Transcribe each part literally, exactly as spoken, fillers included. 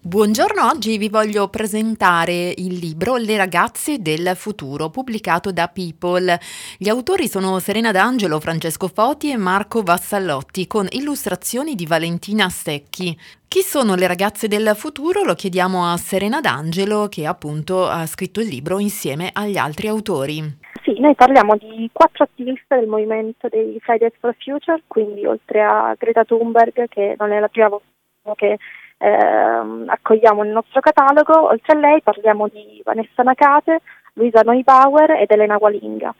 Buongiorno, oggi vi voglio presentare il libro Le ragazze del futuro, pubblicato da People. Gli autori sono Serena D'Angelo, Francesco Foti e Marco Vassallotti, con illustrazioni di Valentina Secchi. Chi sono le ragazze del futuro? Lo chiediamo a Serena D'Angelo, che appunto ha scritto il libro insieme agli altri autori. Sì, noi parliamo di quattro attiviste del movimento dei Fridays for Future, quindi oltre a Greta Thunberg, che non è la prima volta che eh, accogliamo nel nostro catalogo, oltre a lei parliamo di Vanessa Nakate, Luisa Neubauer ed Elena Walinga.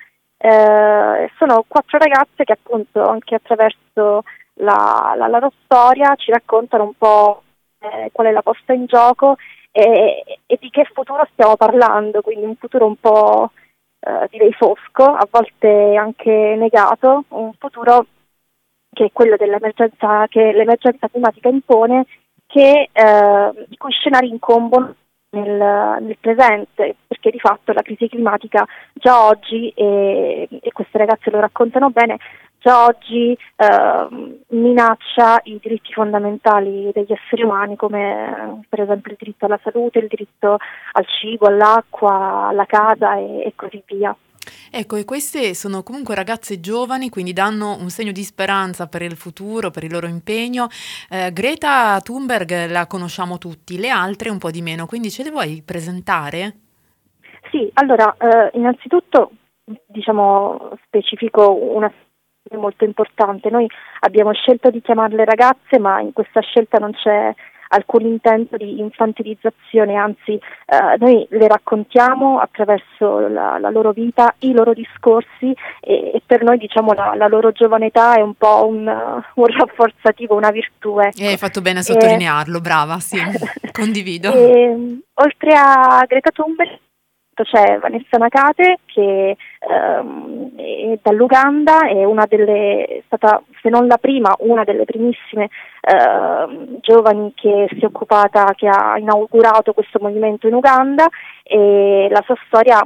Eh, sono quattro ragazze che appunto anche attraverso la, la loro storia ci raccontano un po' eh, qual è la posta in gioco e, e di che futuro stiamo parlando, quindi un futuro un po' eh, direi fosco, a volte anche negato, un futuro che è quello dell'emergenza che l'emergenza climatica impone, che eh, i cui scenari incombono nel, nel presente, perché di fatto la crisi climatica già oggi, e, e queste ragazze lo raccontano bene, già oggi eh, minaccia i diritti fondamentali degli esseri umani, come per esempio il diritto alla salute, il diritto al cibo, all'acqua, alla casa e, e così via. Ecco, e queste sono comunque ragazze giovani, quindi danno un segno di speranza per il futuro, per il loro impegno. Eh, Greta Thunberg la conosciamo tutti, le altre un po' di meno, quindi ce le vuoi presentare? Sì, allora, eh, innanzitutto, diciamo, specifico una molto importante. Noi abbiamo scelto di chiamarle ragazze, ma in questa scelta non c'è alcun intento di infantilizzazione, anzi eh, noi le raccontiamo attraverso la, la loro vita, i loro discorsi e, e per noi diciamo la, la loro giovane età è un po' un, un rafforzativo, una virtù. Ecco. E hai fatto bene a E, sottolinearlo, brava, sì, condivido. e, oltre a Greta Thunberg c'è Vanessa Nakate che ehm, è dall'Uganda, è una delle, è stata, se non la prima, una delle primissime ehm, giovani che si è occupata, che ha inaugurato questo movimento in Uganda, e la sua storia,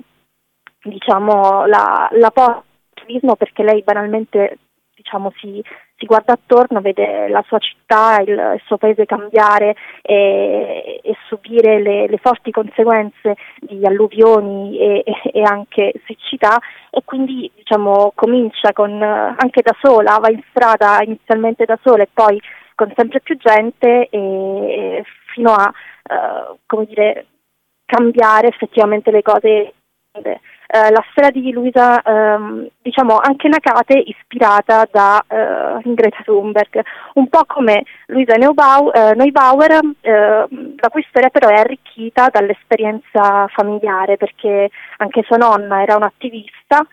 diciamo, la, la porta all'attivismo perché lei banalmente, diciamo, si, si guarda attorno, vede la sua città, il, il suo paese cambiare e, e subire le, le forti conseguenze di alluvioni e, e, e anche siccità, e quindi diciamo comincia con, anche da sola, va in strada inizialmente da sola e poi con sempre più gente, e, e fino a uh, come dire, cambiare effettivamente le cose. Uh, la storia di Luisa, um, diciamo anche Nakate, ispirata da uh, Greta Thunberg, un po' come Luisa Neubau- uh, Neubauer, uh, la cui storia però è arricchita dall'esperienza familiare, perché anche sua nonna era un'attivista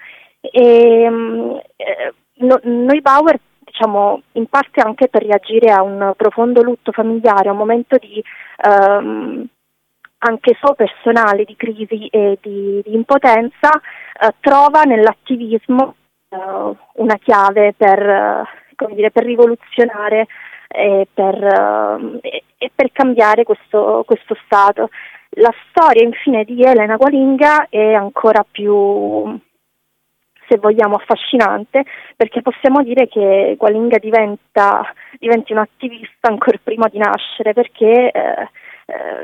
e um, eh, no, Neubauer, diciamo, in parte anche per reagire a un profondo lutto familiare, a un momento di um, anche suo personale di crisi e di, di impotenza, eh, trova nell'attivismo eh, una chiave per, eh, come dire, per rivoluzionare e per, eh, e per cambiare questo, questo stato. La storia infine di Elena Walinga è ancora più, se vogliamo, affascinante, perché possiamo dire che Walinga diventa diventi un'attivista ancora prima di nascere, perché eh, eh,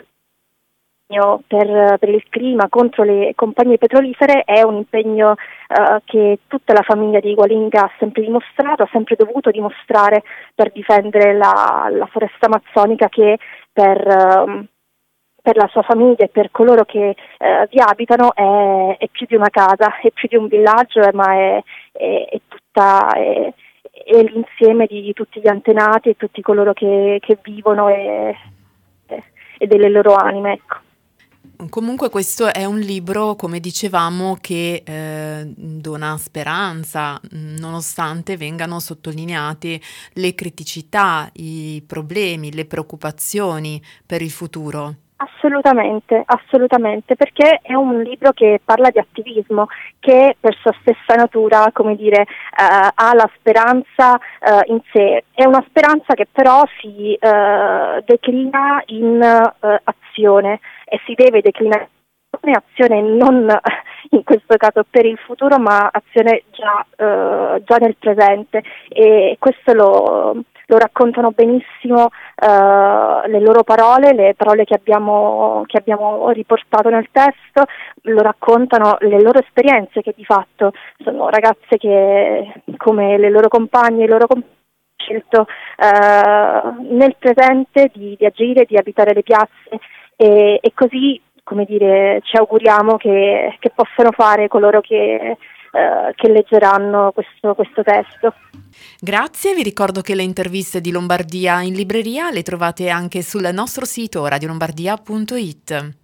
Per, per il clima, contro le compagnie petrolifere, è un impegno uh, che tutta la famiglia di Walinga ha sempre dimostrato, ha sempre dovuto dimostrare per difendere la, la foresta amazzonica, che per, uh, per la sua famiglia e per coloro che uh, vi abitano è, è più di una casa, è più di un villaggio, eh, ma è, è, è tutta è, è l'insieme di tutti gli antenati e tutti coloro che, che vivono e, e delle loro anime, ecco. Comunque questo è un libro, come dicevamo, che eh, dona speranza, nonostante vengano sottolineate le criticità, i problemi, le preoccupazioni per il futuro. Assolutamente, assolutamente, perché è un libro che parla di attivismo, che per sua stessa natura, come dire, eh, ha la speranza eh, in sé. È una speranza che però si eh, declina in eh, azione, e si deve declinare in azione non in questo caso per il futuro, ma azione già, eh, già nel presente, e questo lo lo raccontano benissimo, uh, le loro parole, le parole che abbiamo, che abbiamo riportato nel testo, lo raccontano le loro esperienze, che di fatto sono ragazze che, come le loro compagne e i loro compagni, scelto uh, nel presente di, di agire, di abitare le piazze, e, e così, come dire, ci auguriamo che, che possano fare coloro che, uh, che leggeranno questo, questo testo. Grazie, vi ricordo che le interviste di Lombardia in libreria le trovate anche sul nostro sito radio lombardia punto it.